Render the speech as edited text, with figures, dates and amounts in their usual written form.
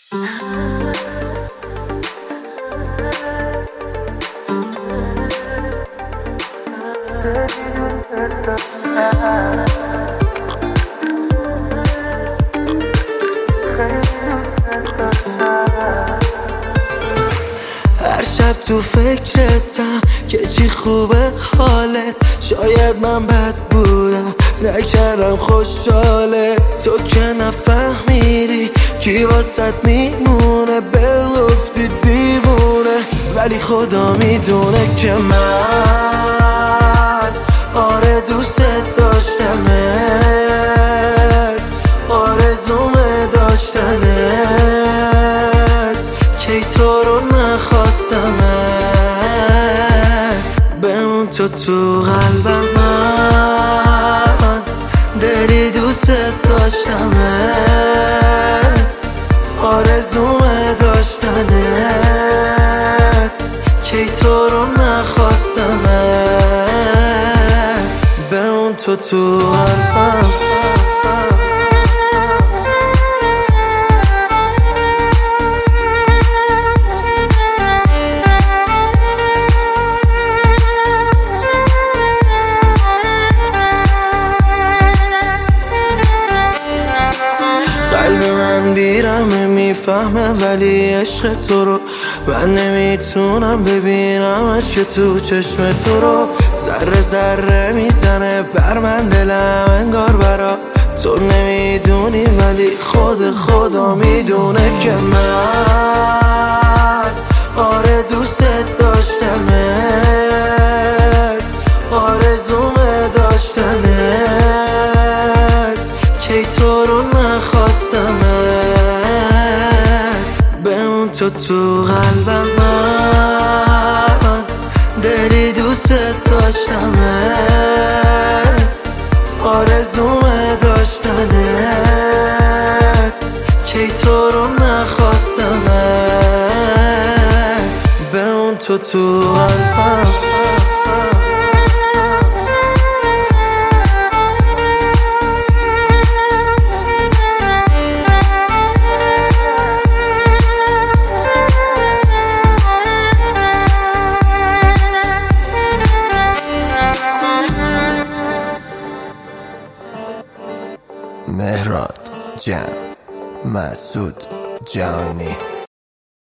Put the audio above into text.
هر شب تو فکرتم که چی خوبه حالت. شاید من بد بودم نکردم خوشحالت. تو که نفهمیدی کی واسط میمونه، بلفتی دیوونه. ولی خدا میدونه که من آره دوست داشتمت، آرزومه داشتنت، کی تو رو نخواستمت. بمون تو قلبم، من دلی دوست داشتمت، آرزومه داشتنت، کی تو رو نخواستمت. بمون تو قلبم. قلب من بیرمه میفهمه ولی عشق تو رو من نمیتونم ببینمش که تو چشم تو رو. ذره ذره میزنه بر من دلم انگار برات. تو نمیدونی ولی خدا میدونه که من آره دوست داشتمت، آرزومه داشتنت، کی تو رو نخواستمت. بمون تو قلبم، من دلی دوست داشتمت، آرزومه داشتنت، کی تو رو نخواستمت. بمون تو قلبم. مهراد جان، مسعود جانی.